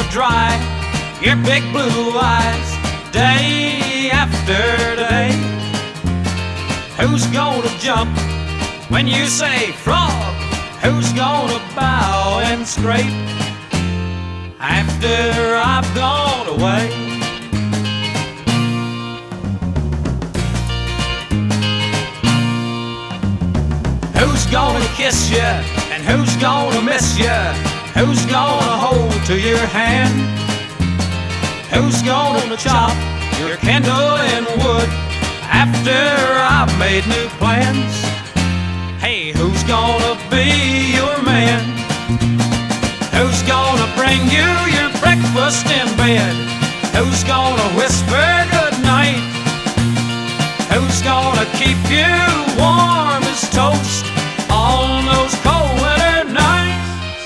dry your big blue eyes day after day? Who's gonna jump when you say frog? Who's gonna bow and scrape after I've gone away? Who's gonna kiss you and who's gonna miss you? Who's gonna hold to your hand? Who's gonna chop your kindle in wood after I've made new plans? Hey, who's gonna be your man? Who's gonna bring you your breakfast in bed? Who's gonna whisper good night? Who's gonna keep you warm as toast on those cold winter nights?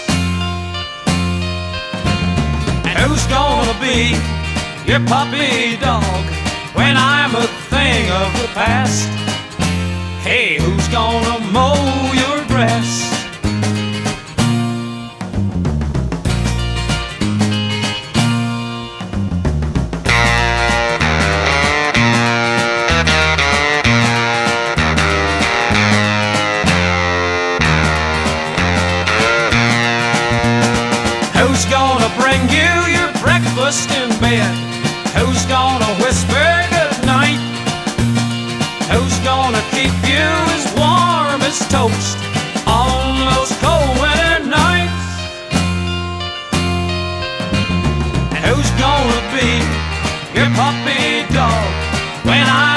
And who's gonna be your puppy dog when I'm a thing of the past? Hey, who's gonna mow your grass? Who's gonna bring you your breakfast in bed? Who's gonna whisper good night? Who's gonna keep you as warm as toast on those cold winter nights? And who's gonna be your puppy dog when I